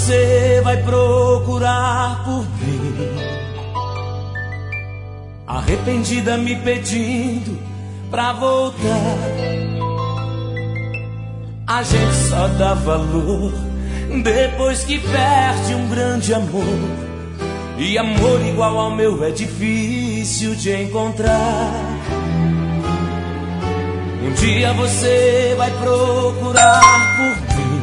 você vai procurar por mim, arrependida me pedindo pra voltar. A gente só dá valor depois que perde um grande amor, e amor igual ao meu é difícil de encontrar. Um dia você vai procurar por mim,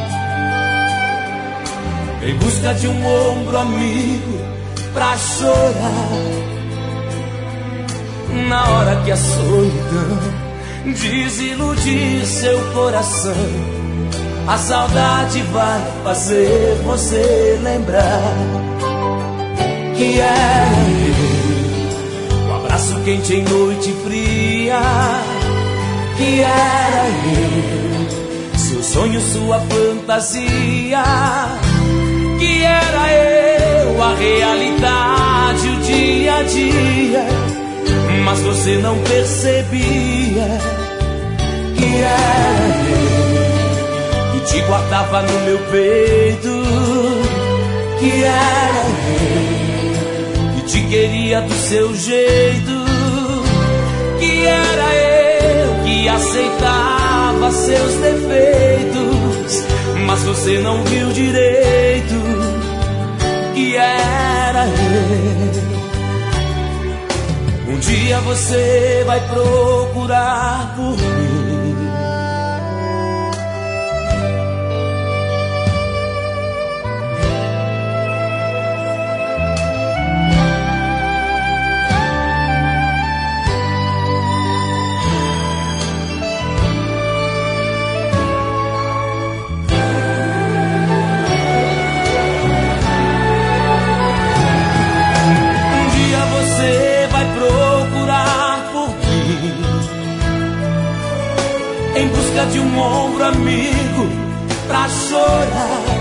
em busca de um ombro amigo pra chorar. Na hora que a solidão desiludir seu coração, a saudade vai fazer você lembrar que era eu, o abraço quente em noite fria. Que era eu, seu sonho, sua fantasia. Que era eu, a realidade, o dia a dia, mas você não percebia. Que era eu, que te guardava no meu peito. Que era eu, que te queria do seu jeito. Que era eu, que aceitava seus defeitos, mas você não viu direito. Que era eu. Um dia você vai procurar por mim, em busca de um ombro amigo pra chorar.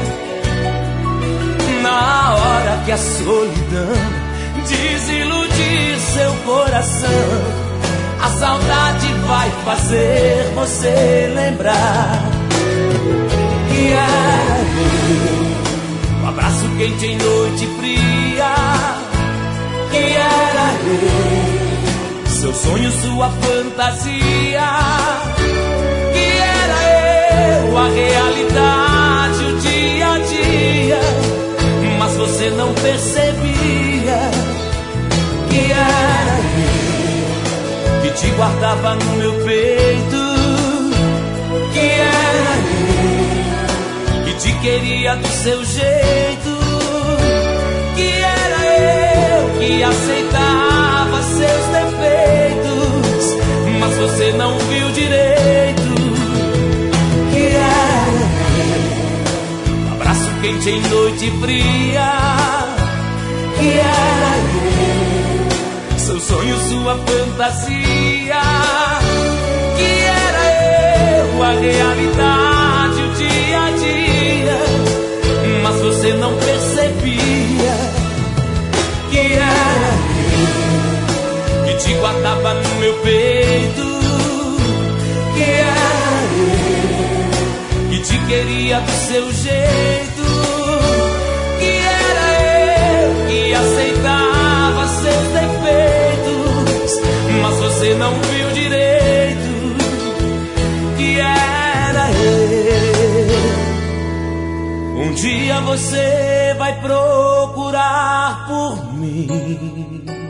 Na hora que a solidão desiludir seu coração, a saudade vai fazer você lembrar que era eu, o abraço quente em noite fria. Que era eu, seu sonho, sua fantasia. A realidade, o dia a dia, mas você não percebia. Que era eu, que te guardava no meu peito. Que era eu, que te queria do seu jeito. Que era eu, que aceitava seus defeitos, mas você não viu direito. Que era eu, abraço quente em noite fria. Que era eu, seu sonho, sua fantasia. Que era eu, a realidade, o dia a dia, mas você não percebia. Que era eu, que te guardava no meu peito. Que era eu, que te queria do seu jeito. Que era eu, que aceitava seus defeitos, mas você não viu direito. Que era eu. Um dia você vai procurar por mim.